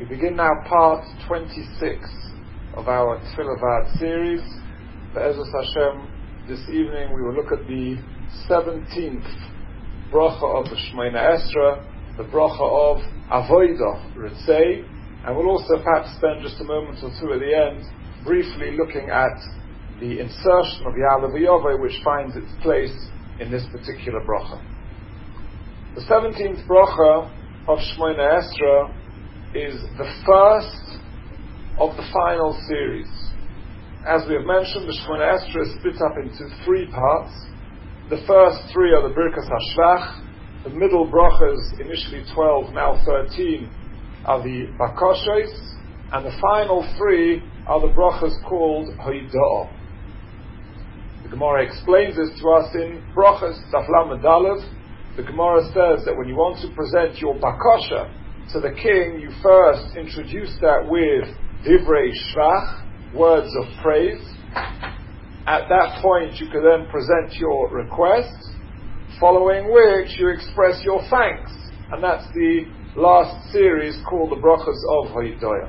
We begin now part 26 of our Tefillah V'ad series. Be'ezus Hashem, this evening we will look at the 17th bracha of the Shemona Esra, the bracha of Avodah Ritzei, and we'll also perhaps spend just a moment or two at the end briefly looking at the insertion of Ya'aleh V'Yoveh, which finds its place in this particular bracha. The 17th bracha of Shemona Esra is the first of the final series. As we have mentioned, the Shemona Esra is split up into three parts. The first three are the Birkas HaShlach. The middle brachas, initially 12, now 13, are the Bakoshos, and the final three are the brachas called Hoida'ah. The Gemara explains this to us in Brachas Daf Lamed Daled. The Gemara says that when you want to present your bakosha to the king, you first introduce that with divrei shvach, words of praise. At that point, you can then present your request, following which you express your thanks, and that's the last series called the brachas of Hoida'ah.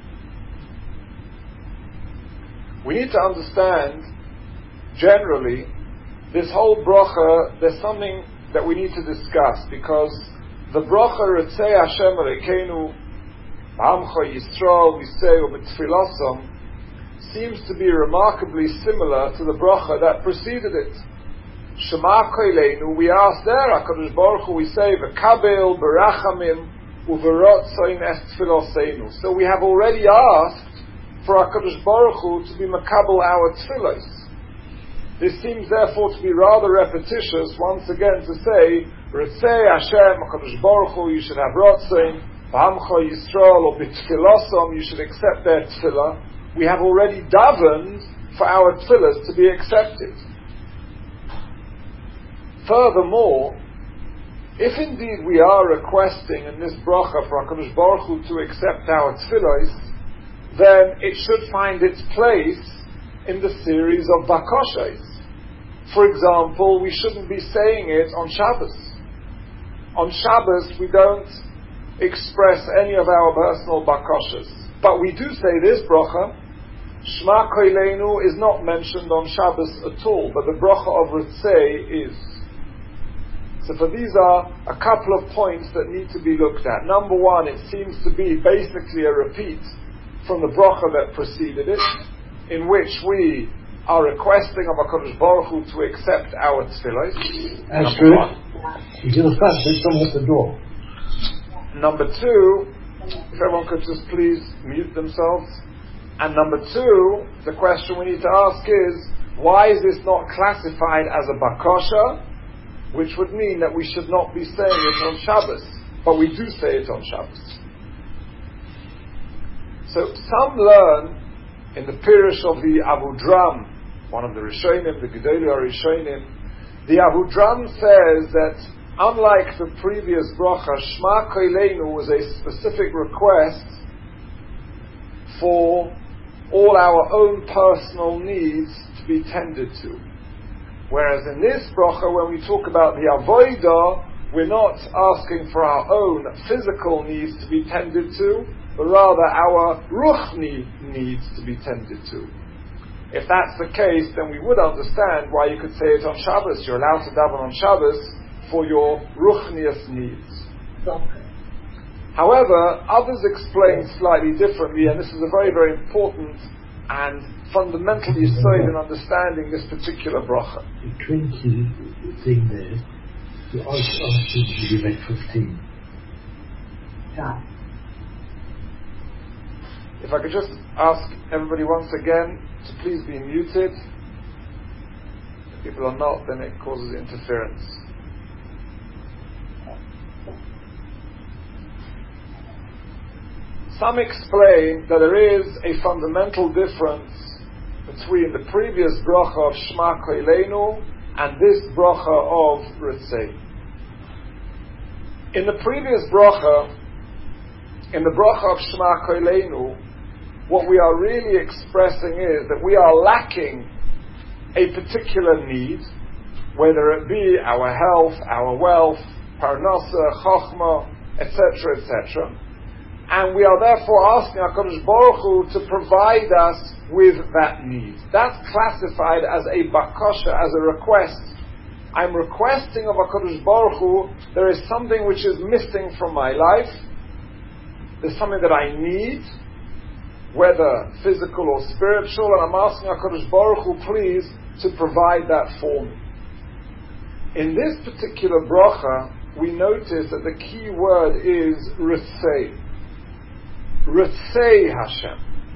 We need to understand, generally, this whole bracha, there's something that we need to discuss, because the bracha Ritzei Hashem Elokeinu B'Amcha Yisrael V'Seu B'Tfilosom seems to be remarkably similar to the bracha that preceded it. Shema Koleinu, we ask there, HaKadosh Baruch Hu, we say V'Kabel B'Rachamim U'V'Rotzoin Es Tfiloseinu. So we have already asked for HaKadosh Baruch Hu to be makabel our tfilos. This seems therefore to be rather repetitious, once again to say, Ritzei Hashem, HaKadosh Baruch Hu, you should have Rotzein, B'Amcha Yisrael, or B'Tfilosom, you should accept their tefillah. We have already davened for our tefillahs to be accepted. Furthermore, if indeed we are requesting in this bracha for HaKadosh Baruch Hu to accept our tefillahs, then it should find its place in the series of Bakoshos. For example, we shouldn't be saying it on Shabbos. On Shabbos, we don't express any of our personal bakoshas. But we do say this bracha. Shema Koleinu is not mentioned on Shabbos at all, but the bracha of Ritzei is. So for these are a couple of points that need to be looked at. Number one, it seems to be basically a repeat from the bracha that preceded it, in which we are requesting of HaKadosh Baruch Hu to accept our tefillos. Astrid, you can affect there's someone at the door. Number two, if everyone could just please mute themselves. And number two, the question we need to ask is, why is this not classified as a bakosha, which would mean that we should not be saying it on Shabbos, but we do say it on Shabbos. So some learn in the Pirush of the Avudraham, one of the Rishonim, the Gedolei Rishonim, the Avudraham says that unlike the previous bracha, Shema Koleinu was a specific request for all our own personal needs to be tended to. Whereas in this bracha, when we talk about the Avodah, we're not asking for our own physical needs to be tended to, but rather our ruchni needs to be tended to. If that's the case, then we would understand why you could say it on Shabbos. You're allowed to daven on Shabbos for your ruchnius needs. However, others explain slightly differently, and this is a very, very important and fundamental yesod in understanding this particular bracha. The 20 thing there, you asked you to make 15. Yeah. If I could just ask everybody once again to please be muted. If people are not, then it causes interference. Some explain that there is a fundamental difference between the previous bracha of Shema Koleinu and this bracha of Ritzei. In the previous bracha, in the bracha of Shema Koleinu, what we are really expressing is that we are lacking a particular need, whether it be our health, our wealth, parnasa, chokhmah, etc., etc. and we are therefore asking HaKadosh Baruch Hu to provide us with that need. That's classified as a bakasha, as a request. I'm requesting of HaKadosh Baruch Hu, there is something which is missing from my life, there's something that I need, whether physical or spiritual, and I'm asking HaKadosh Baruch Hu, please, to provide that for me. In this particular bracha, we notice that the key word is Ritzei. Ritzei Hashem.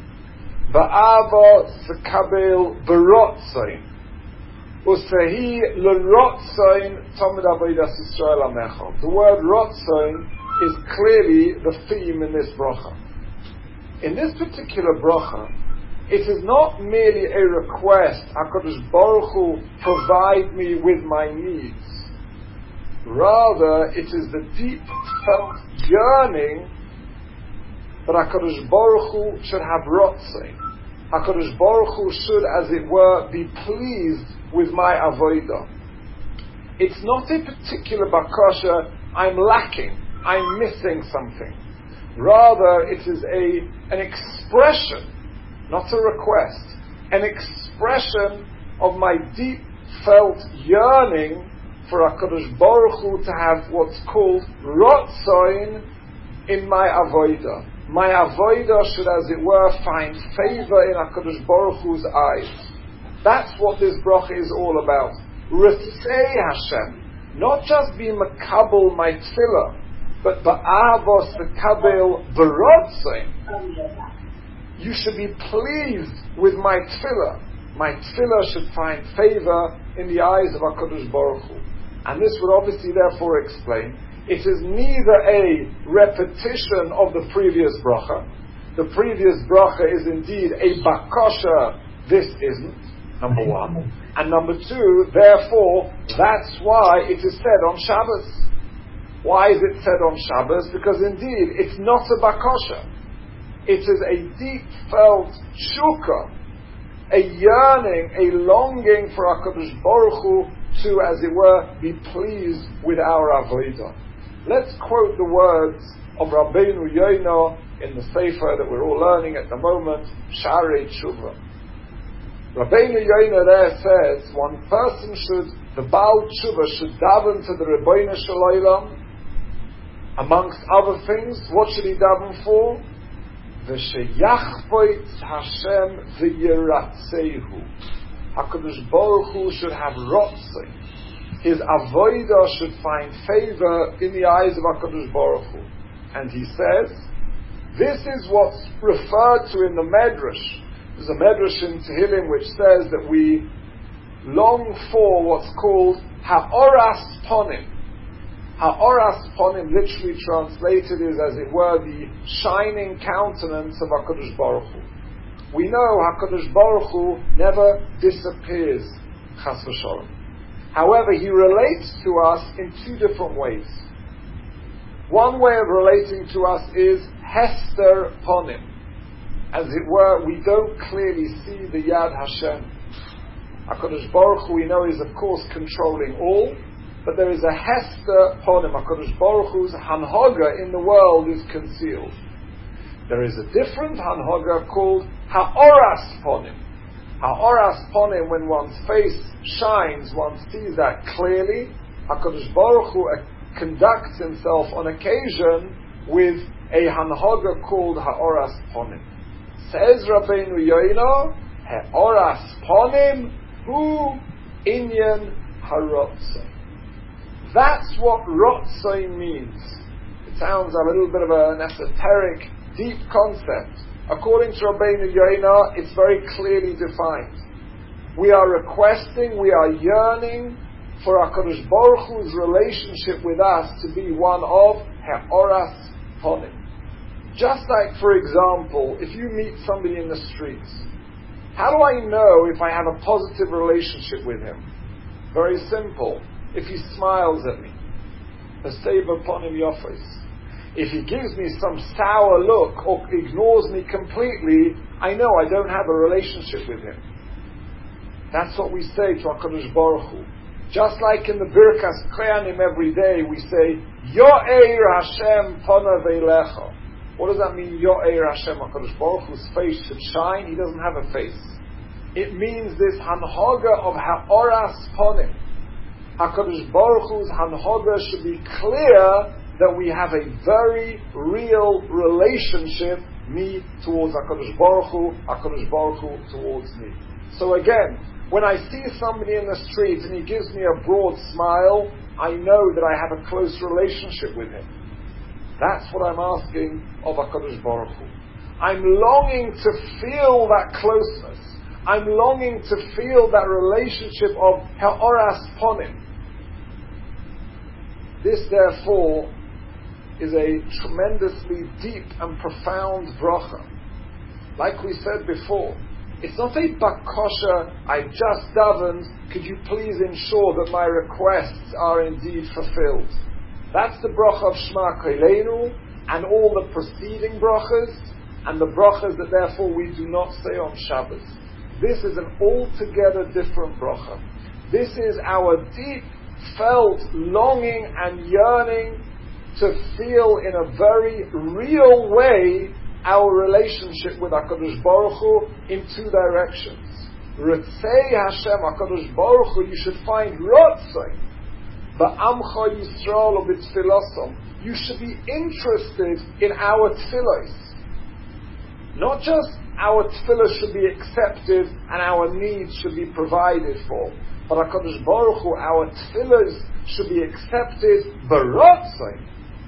Ba'ava sekabel berotzain. Usehi l'rotzain tamid avodas Yisrael amecha. The word rotzain is clearly the theme in this bracha. In this particular bracha, it is not merely a request, HaKadosh Baruch Hu, provide me with my needs. Rather, it is the deep felt yearning that HaKadosh Baruch Hu should have rotzei. HaKadosh Baruch Hu should, as it were, be pleased with my avodah. It's not a particular bakasha, I'm lacking, I'm missing something. Rather, it is an expression, not a request, an expression of my deep felt yearning for HaKadosh Baruch Hu to have what's called rotzoin in my avodah. My avodah should, as it were, find favor in HaKadosh Baruch Hu's eyes. That's what this bracha is all about. Ritzei Hashem. Not just be makabel my tefillah, but ba'avos v'kabel b'rotzoin. You should be pleased with my tefillah. My tefillah should find favor in the eyes of HaKadosh Baruch Hu. And this would obviously therefore explain, it is neither a repetition of the previous bracha. The previous bracha is indeed a bakasha, this isn't, number one. And number two, therefore, that's why it is said on Shabbos. Why is it said on Shabbos? Because indeed, it's not a bakasha. It is a deep felt shukah, a yearning, a longing for HaKadosh Baruch Hu to, as it were, be pleased with our avodah. Let's quote the words of Rabbeinu Yoina in the Sefer that we're all learning at the moment, Sharei Tshuva. Rabbeinu Yoina there says, one person should, the Baal Tshuva should daven to the Rebbeinu Shalom. Amongst other things, what should he daven for? V'sheyachpoit Hashem v'yiratzehu. HaKadosh Baruch Hu should have rotzei. His avodah should find favor in the eyes of HaKadosh Baruch Hu. And he says, this is what's referred to in the Medrash. There's a Medrash in Tehillim which says that we long for what's called ha'oras ponim. Ha'oras ponim, literally translated, is, as it were, the shining countenance of HaKadosh Baruch Hu. We know HaKadosh Baruch Hu never disappears, chas v'sholom. However, he relates to us in two different ways. One way of relating to us is hester ponim. As it were, we don't clearly see the Yad Hashem. HaKadosh Baruch Hu, we know, is of course controlling all, but there is a hester ponim. HaKadosh Baruch Hu's hanhaga in the world is concealed. There is a different hanhaga called ha'oras ponim. Ha'oras ponim, when one's face shines, one sees that clearly. HaKadosh Baruch Hu conducts himself on occasion with a hanhaga called ha'oras ponim. Says Rabbeinu Yoina, ha'oras ponim hu inyan harotzei. That's what rotzei means. It sounds a little bit of an esoteric, deep concept. According to Rabbeinu Yoina, it's very clearly defined. We are requesting, we are yearning for HaKadosh Baruch Hu's relationship with us to be one of ha'oras ponim. Just like, for example, if you meet somebody in the streets, how do I know if I have a positive relationship with him? Very simple. If he smiles at me, haseva ponim yofos. If he gives me some sour look or ignores me completely, I know I don't have a relationship with him. That's what we say to HaKadosh Baruch Hu. Just like in the Birkas Kohanim every day, we say, Yo'er Hashem panav eilecha. What does that mean? Yo'er Hashem, HaKadosh Baruch Hu's face should shine. He doesn't have a face. It means this hanhaga of ha'oras ponim. HaKadosh Baruch Hu's hanhaga should be clear that we have a very real relationship, me towards HaKadosh Baruch Hu towards me. So again, when I see somebody in the street and he gives me a broad smile, I know that I have a close relationship with him. That's what I'm asking of HaKadosh Baruch Hu. I'm longing to feel that closeness. I'm longing to feel that relationship of ha'oras ponim. This, therefore, is a tremendously deep and profound bracha. Like we said before, it's not a bakosha, I just davened, could you please ensure that my requests are indeed fulfilled. That's the bracha of Shema Koleinu, and all the preceding brachas, and the brachas that therefore we do not say on Shabbos. This is an altogether different bracha. This is our deep felt longing and yearning to feel in a very real way our relationship with HaKadosh Baruch Hu in two directions. Ritzei Hashem, HaKadosh Baruch Hu, you should find Rotzei. Ba'amcha Yisrael or b'tfilosom. You should be interested in our tefillos. Not just our tefillah should be accepted and our needs should be provided for, but HaKadosh Baruch Hu, our tefillos should be accepted b'rotzei.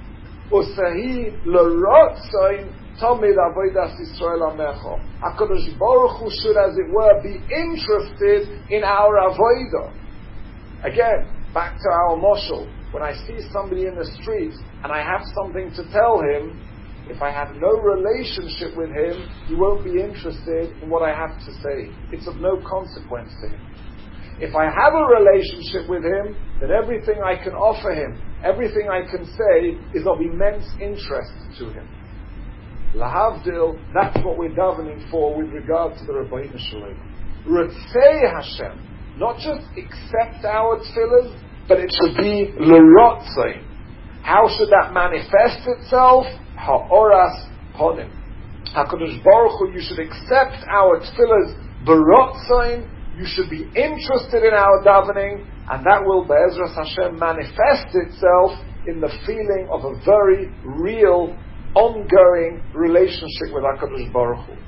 Usahi l'rotzei tamid avodas Yisrael amecha. HaKadosh Baruch Hu should, as it were, be interested in our avodah. Again, back to our moshel. When I see somebody in the street and I have something to tell him, if I have no relationship with him, he won't be interested in what I have to say. It's of no consequence to him. If I have a relationship with him, then everything I can offer him, everything I can say is of immense interest to him. Lahavdil, that's what we're davening for with regard to the Rabbeinu Shalom. Ritzei Hashem, not just accept our tefillahs, but it should be l'rotzei. How should that manifest itself? Ha'oras ponim. HaKadosh Baruch Hu, you should accept our tefillahs b'rotzei. You should be interested in our davening, and that will, be'ezras Hashem, manifest itself in the feeling of a very real, ongoing relationship with HaKadosh Baruch Hu.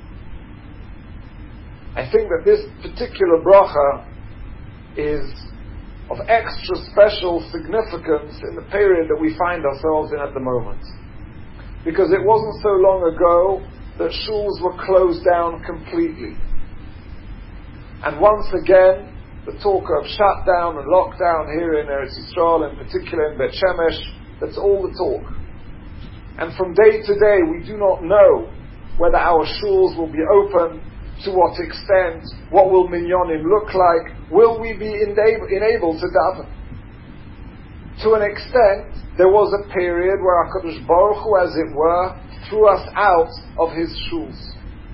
I think that this particular bracha is of extra special significance in the period that we find ourselves in at the moment. Because it wasn't so long ago that shuls were closed down completely. And once again, the talk of shutdown and lockdown here in Eretz Yisrael, in particular in Bet Shemesh, that's all the talk. And from day to day, we do not know whether our shuls will be open, to what extent, what will minyanim look like, will we be enabled to daven. To an extent, there was a period where HaKadosh Baruch Hu, as it were, threw us out of his shuls.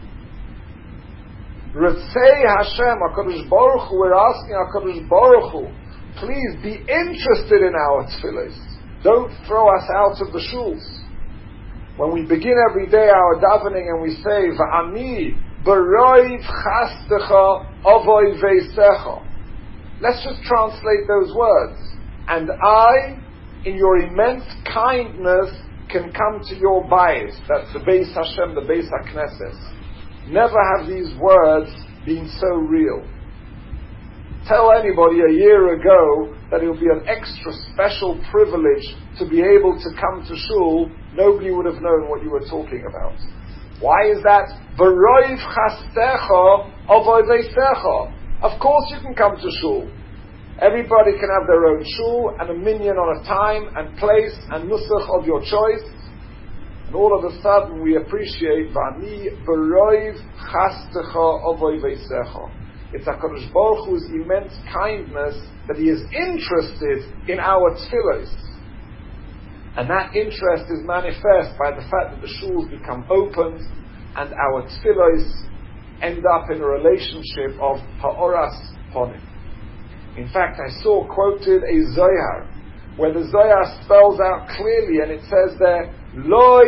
Ritzei Hashem, HaKadosh Baruch Hu, we're asking HaKadosh Baruch Hu, please be interested in our tefillahs. Don't throw us out of the shuls. When we begin every day our davening and we say, Va'ani b'roiv chastecha avoy veisecha. Let's just translate those words. And I, in your immense kindness, can come to your bayis. That's the Beis Hashem, the Beis HaKnesses. Never have these words been so real. Tell anybody a year ago that it would be an extra special privilege to be able to come to shul, nobody would have known what you were talking about. Why is that? V'roiv chastecha avoy veisecha. Of course you can come to shul. Everybody can have their own shul and a minyan on a time and place and nusach of your choice. And all of a sudden we appreciate Vani b'roiv chastecha avoy veisecha. It's HaKadosh Baruch Hu's immense kindness that He is interested in our tefillos. And that interest is manifest by the fact that the shuls become opened and our tefillos end up in a relationship of ha'oras ponim. In fact, I saw quoted a Zohar, where the Zohar spells out clearly, and it says there, Loi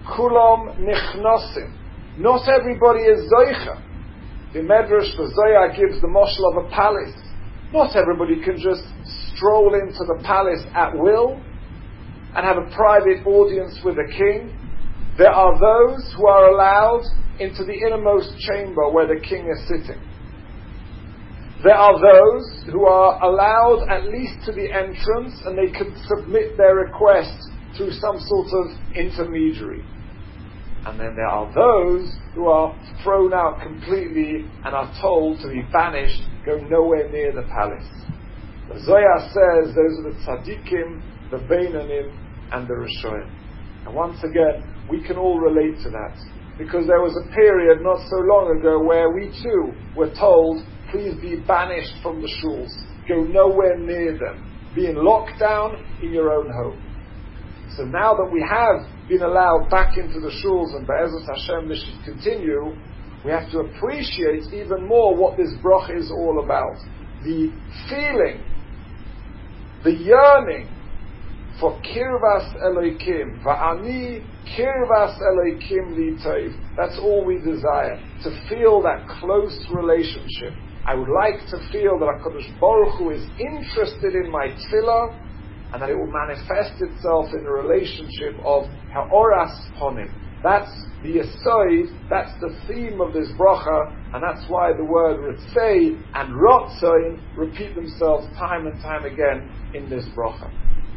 kulam nichnosim. Not everybody is zoicha. The Medrash, the Zohar, gives the moshel of a palace. Not everybody can just stroll into the palace at will and have a private audience with the king. There are those who are allowed into the innermost chamber where the king is sitting. There are those who are allowed at least to the entrance, and they can submit their request through some sort of intermediary. And then there are those who are thrown out completely and are told to be banished, go nowhere near the palace. The Zohar says those are the tzaddikim, the beinanim, and the rishonim. And once again, we can all relate to that, because there was a period not so long ago where we too were told, please be banished from the shuls, go nowhere near them, be in lockdown in your own home. So now that we have been allowed back into the shuls, and Be'ezus Hashem this should continue, we have to appreciate even more what this bracha is all about. The feeling, the yearning for Kirvas Elokim, Va'ani Kirvas Elokim Li Tov. That's all we desire, to feel that close relationship. I would like to feel that HaKadosh Baruch Hu is interested in my tefillah, and that it will manifest itself in a relationship of Ha'oras Ponim. That's the Yesod, that's the theme of this bracha, and that's why the word Ritzei and Rotzoin repeat themselves time and time again in this bracha.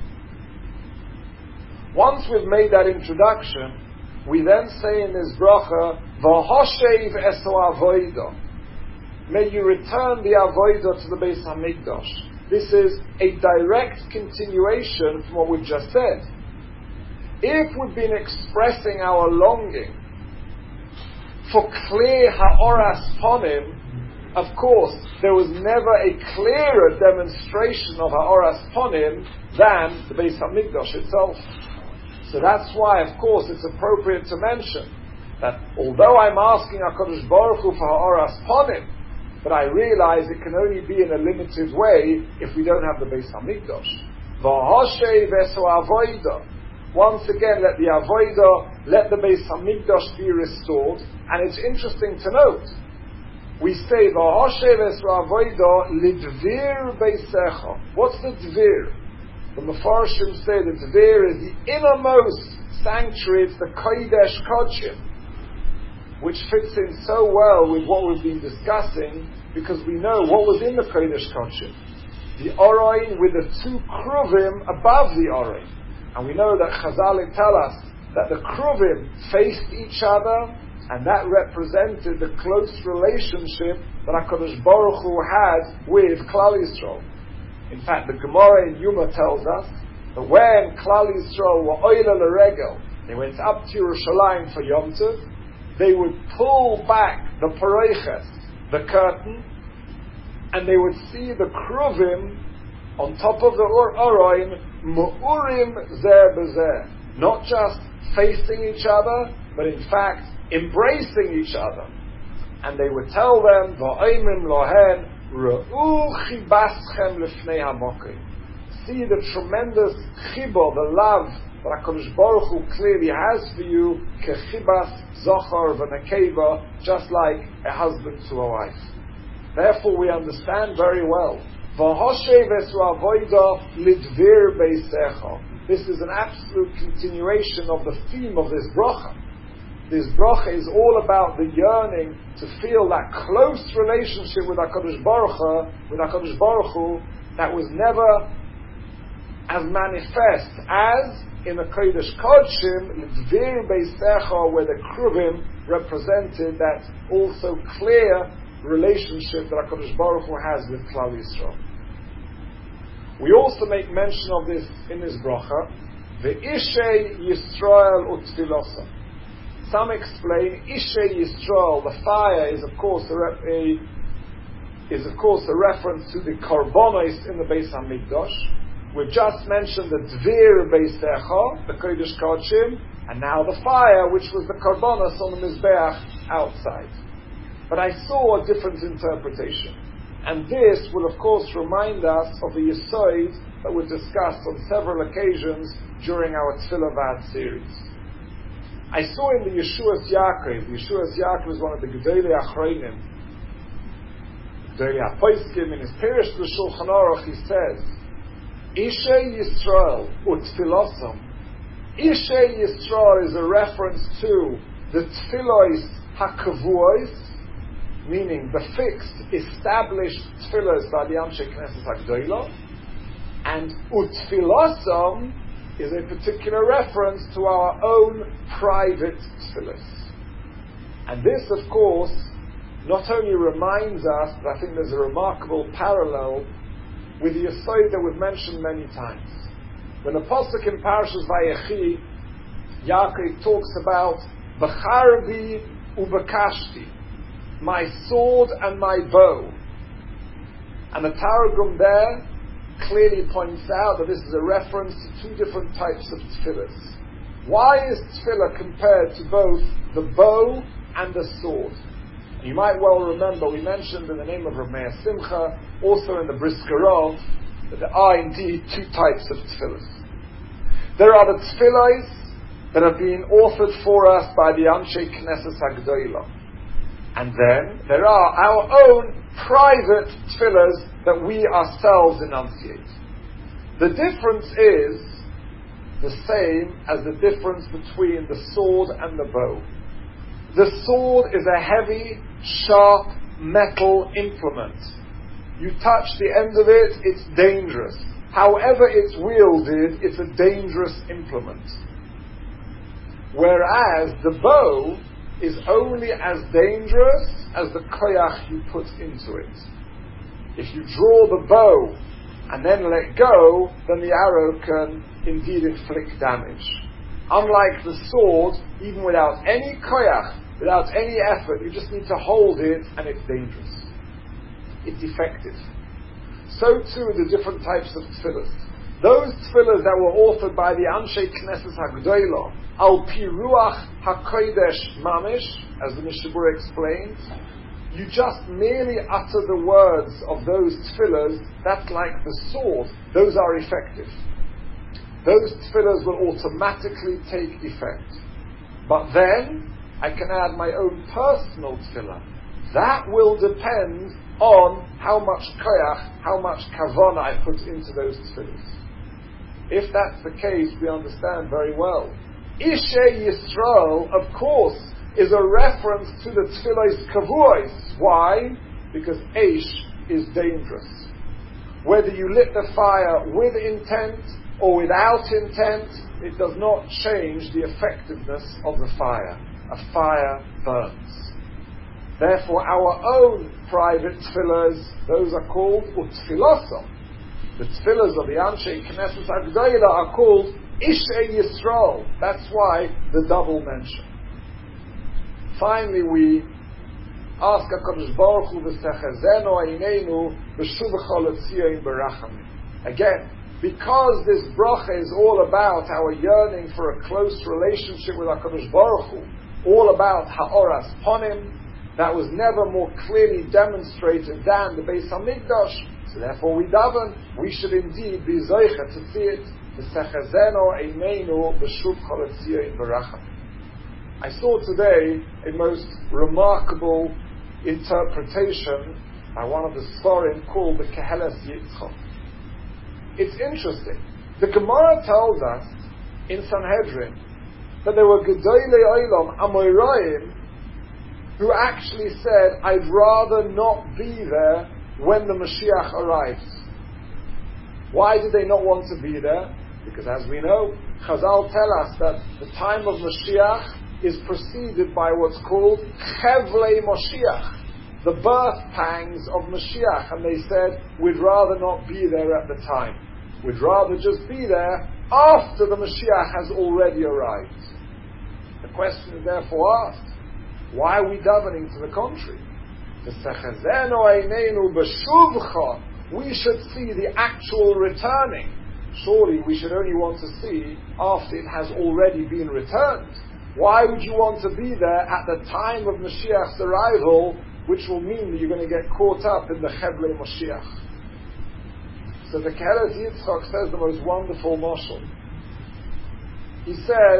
Once we've made that introduction, we then say in this bracha, V'hoshev eso avoida. May you return the avoida to the Beis HaMikdash. This is a direct continuation from what we've just said. If we've been expressing our longing for clear ha'oras ponim, of course, there was never a clearer demonstration of ha'oras ponim than the Beis HaMikdash itself. So that's why, of course, it's appropriate to mention that although I'm asking HaKadosh Baruch Hu for ha'oras ponim, but I realize it can only be in a limited way if we don't have the Beis HaMikdash. V'hoshev eso avoida. Once again, let the avoida, let the Beis HaMikdash be restored. And it's interesting to note, we say V'hoshev eso avoida lidvir beisecha. What's the dvir? The Mefarshim say the dvir is the innermost sanctuary, it's the Kodesh Kodshim, which fits in so well with what we've been discussing, because we know what was in the Kodesh Kodshim. The Oroin with the two Kruvim above the Oroin. And we know that Chazal tell us that the Kruvim faced each other, and that represented the close relationship that HaKadosh Baruch Hu had with Klal Yisrael. In fact, the Gemara in Yuma tells us that when Klal Yisrael were Oila L'Regel, they went up to Yerushalayim for Yom Tov, they would pull back the pareiches, the curtain, and they would see the kruvim on top of the Oroin, mu'urim zeh b'zeh, not just facing each other, but in fact embracing each other. And they would tell them, va'oimrim lohen, ra'u chibaschem lifnei hamokim. See the tremendous chibur, the love that HaKadosh Baruch Hu clearly has for you, kechibas zochar v'nekeva, just like a husband to a wife. Therefore, we understand very well. V'hoshev esu avoida lidvir beisecha. This is an absolute continuation of the theme of this bracha. This bracha is all about the yearning to feel that close relationship with HaKadosh Baruch Hu, that was never as manifest as in the Kodesh Kodshim, L'dvir Beisecha, where the Kruvim represented that also clear relationship that HaKadosh Baruch Hu has with Klal Yisrael. We also make mention of this in this bracha, Ve'ishei Yisrael Utfilosa. Some explain Ishei Yisrael, the fire, is of course a reference to the Karbonos in the Beis HaMikdash. We've just mentioned the Dvir Beisecha, the Kodesh Kodshim, and now the fire, which was the Karbonos on the Mizbeach outside. But I saw a different interpretation. And this will of course remind us of the Yesod that we've discussed on several occasions during our Tefillah Vad series. I saw in the Yeshuas Yaakov is one of the Gedolei Achronim, Gedolei HaPoskim. In his Pirush L'Shulchan Aruch he says, Ishei Yisrael u'tfilosam. Ishei Yisrael is a reference to the tfilos hakavuos, meaning the fixed, established tfilos by the Anshe Knesset HaGdolah, and utfilosam is a particular reference to our own private tfilos. And this, of course, not only reminds us, but I think there's a remarkable parallel with the Yesod that we've mentioned many times. When the Pasuk in Parashas Vayechi, Yaakov talks about B'charbi u'b'kashti, my sword and my bow. And the Targum there clearly points out that this is a reference to two different types of tefillas. Why is tefillah compared to both the bow and the sword? And you might well remember, we mentioned in the name of Rav Meir Simcha, also in the Briskerov, that there are indeed two types of tefillas. There are the tefillas that have been authored for us by the Anshe Knesset HaGdolah. And then there are our own private tefillas that we ourselves enunciate. The difference is the same as the difference between the sword and the bow. The sword is a heavy, sharp, metal implement. You touch the end of it, it's dangerous. However it's wielded, it's a dangerous implement. Whereas the bow is only as dangerous as the koyach you put into it. If you draw the bow and then let go, then the arrow can indeed inflict damage. Unlike the sword, even without any koyach, without any effort, you just need to hold it and it's dangerous. It's effective. So too the different types of tefillahs. Those tefillahs that were authored by the Anshe Knesset HaGdolah, Al Pi Ruach HaKodesh Mamish, as the Mishnah Berurah explains, you just merely utter the words of those tefillahs. That's like the sword. Those are effective. Those tefillahs will automatically take effect. But then, I can add my own personal tefillah. That will depend on how much koyach, how much kavanah I put into those tefillahs. If that's the case, we understand very well. Ishei Yisrael, of course, is a reference to the tefillos kavuos. Why? Because Eish is dangerous. Whether you lit the fire with intent or without intent, it does not change the effectiveness of the fire. A fire burns. Therefore, our own private tefillahs, those are called utfilosom. The tefillahs of the Anshe Knesset HaGdolah are called Ishei Yisrael. That's why the double mention. Finally, we ask HaKadosh Baruch Hu v'sechazeno eineinu b'shuvcha l'tzion berachamim. Again, because this bracha is all about our yearning for a close relationship with HaKadosh Baruch Hu, all about ha'oras ponim, that was never more clearly demonstrated than the Beis HaMikdash. So therefore we daven, we should indeed be zoicha to see it. V'sechazeno eineinu b'shuvcha l'tzion berachamim. I saw today a most remarkable interpretation by one of the Sforim called the Keheles Yitzchok. It's interesting. The Gemara tells us in Sanhedrin that there were Gedolei Olam Amoraim who actually said, I'd rather not be there when the Mashiach arrives. Why did they not want to be there? Because as we know, Chazal tell us that the time of Mashiach is preceded by what's called Chevlei Moshiach, the birth pangs of Mashiach, and they said, we'd rather not be there at the time. We'd rather just be there after the Mashiach has already arrived. The question is therefore asked, why are we davening to the contrary? We should see the actual returning. Surely we should only want to see after it has already been returned. Why would you want to be there at the time of Mashiach's arrival, which will mean that you're going to get caught up in the Chevlei Moshiach? So the Keheles Yitzchok says the most wonderful mashal. He says,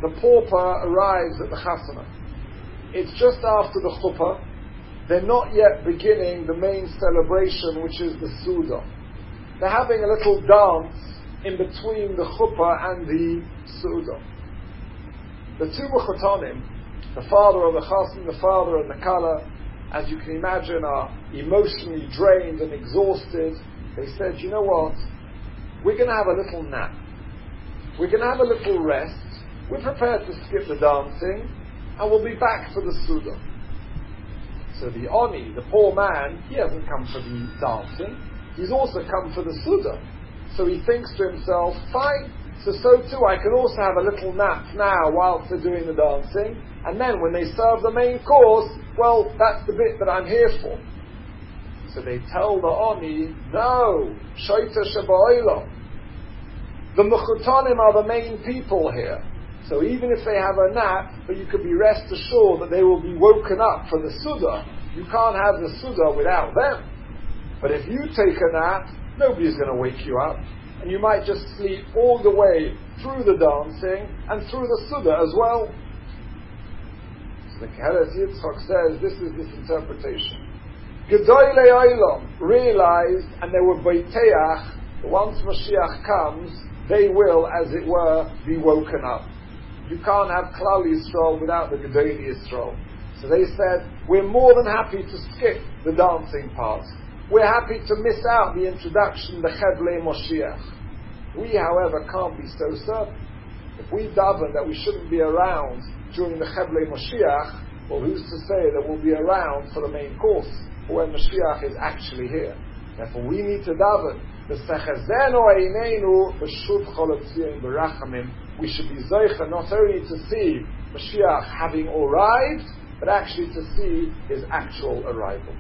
the pauper arrives at the chasana. It's just after the chuppah. They're not yet beginning the main celebration, which is the Suda. They're having a little dance in between the chuppah and the Suda. The two Mechutanim, the father of the chassan, the father of the kala, as you can imagine, are emotionally drained and exhausted. They said, you know what? We're going to have a little nap. We're going to have a little rest. We're prepared to skip the dancing, and we'll be back for the Suda. So the Oni, the poor man, he hasn't come for the dancing. He's also come for the Suda. So he thinks to himself, fine, so too I can also have a little nap now whilst they're doing the dancing, and then when they serve the main course, well, that's the bit that I'm here for. So they tell the Oni, no, Shoita Shaba'olam. The Mechutanim are the main people here. So even if they have a nap, but you could be rest assured that they will be woken up for the Suda. You can't have the Suda without them. But if you take a nap, nobody's going to wake you up. And you might just sleep all the way through the dancing and through the Suda as well. So the Kehelet Yitzchak says this is this interpretation. Gedolei Olam realized, and they were Beiteach, once Mashiach comes, they will, as it were, be woken up. You can't have Klal Yisrael without the Gedolei Yisrael. So they said, we're more than happy to skip the dancing part. We're happy to miss out the introduction, the Chevlei Moshiach. We, however, can't be so certain. If we daven that we shouldn't be around during the Chevlei Moshiach, well, who's to say that we'll be around for the main course, for when Mashiach is actually here? Therefore, we need to daven. We should be zeicha not only to see Mashiach having arrived, but actually to see his actual arrival.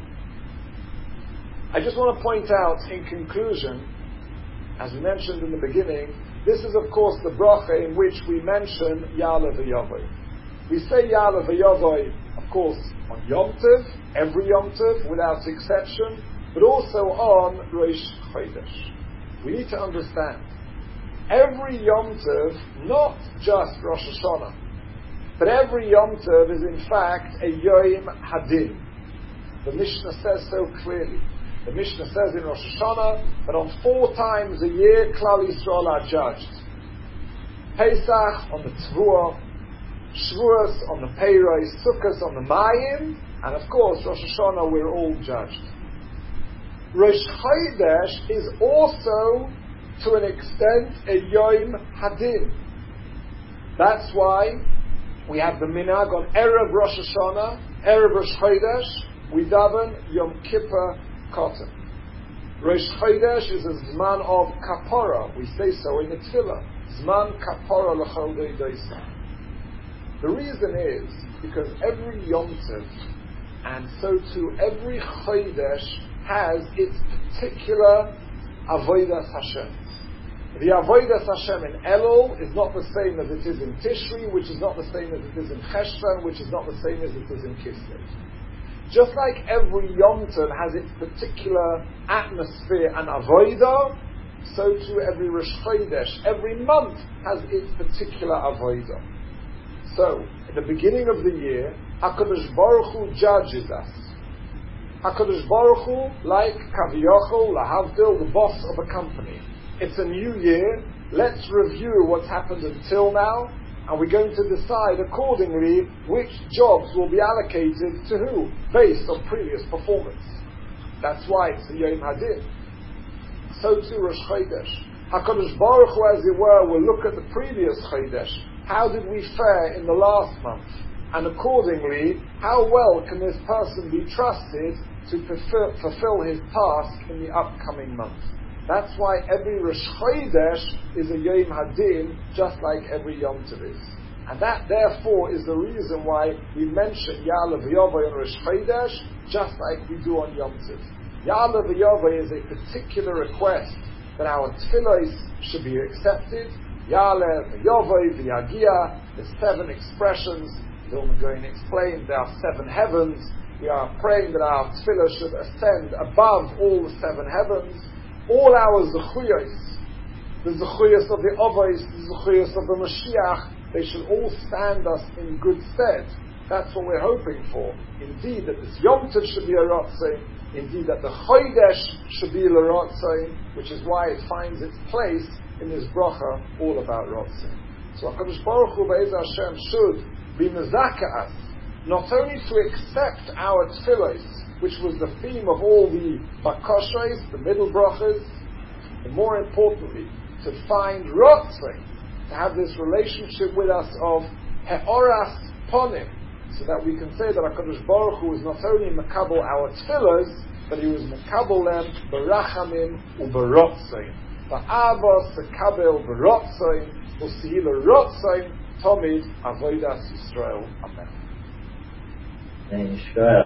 I just want to point out in conclusion, as we mentioned in the beginning, this is of course the bracha in which we mention Ya'aleh V'Yavoi. We say Ya'aleh V'Yavoi, of course, on Yom Tov, every Yom Tov without exception, but also on Rosh Chodesh. We need to understand, every Yom Tov, not just Rosh Hashanah, but every Yom Tov is in fact a Yom Hadin. The Mishnah says so clearly. The Mishnah says in Rosh Hashanah that on 4 times a year, Klal Yisrael are judged. Pesach on the Tvuah, Shavuos on the Peiroi, Sukkot on the Mayim, and of course Rosh Hashanah we're all judged. Rosh Chodesh is also, to an extent, a Yom Hadin. That's why we have the minhag on Erev Rosh Hashanah, Erev Rosh Chodesh, we daven Yom Kippur Kotan. Rosh Chodesh is a Zman of Kapora. We say so in the Tefillah. Zman Kapora L'chol Doidoisa. The reason is because every Yom Tov, and so too every Chodesh, has its particular Avodas Hashem. The Avodas Hashem in Elul is not the same as it is in Tishri, which is not the same as it is in Cheshvan, which is not the same as it is in Kislev. Just like every Yom Tov has its particular atmosphere and avodah, so too every Rosh Chodesh, every month has its particular avodah. So, at the beginning of the year, HaKadosh Baruch Hu judges us. HaKadosh Baruch Hu, like Kaviyachol, Lahavdil, the boss of a company. It's a new year, let's review what's happened until now, and we're going to decide accordingly which jobs will be allocated to who, based on previous performance. That's why it's a Yom Hadin. So too Rosh Chodesh. HaKadosh Baruch Hu, as it were, will look at the previous Chodesh. How did we fare in the last month? And accordingly, how well can this person be trusted to fulfill his task in the upcoming month? That's why every Rosh Chodesh is a Yom Hadin, just like every Yom Tov is. And that, therefore, is the reason why we mention Ya'aleh V'Yavoi on Rosh Chodesh, just like we do on Yom Tov. Ya'aleh V'Yavoi is a particular request that our tefillos should be accepted. Ya'aleh V'Yavoi V'Yagia, the 7 expressions, Vilna Gaon explained, there are 7 heavens. We are praying that our tefillah should ascend above all the 7 heavens. All our zechuyos, the zechuyos of the Avos, the zechuyos of the Mashiach, they should all stand us in good stead. That's what we're hoping for. Indeed, that this Yom Tov should be a Ratzon. Indeed, that the Chodesh should be a Ratzon, which is why it finds its place in this bracha all about Ratzon. So HaKadosh Baruch Hu Be'ez Hashem should be mezaka us, not only to accept our tefillos, which was the theme of all the bakashos, the middle brachas, but more importantly, to find Ratzon, to have this relationship with us of He'oras Ponim, so that we can say that HaKadosh Baruch Hu is not only Mekabel our tefillos, but He was Mekabel them Barachamim u'Baratzon. Ba'avos Sekabel Baratzon u'Sihila Ratzon Tomid Avodas Yisrael. Amen.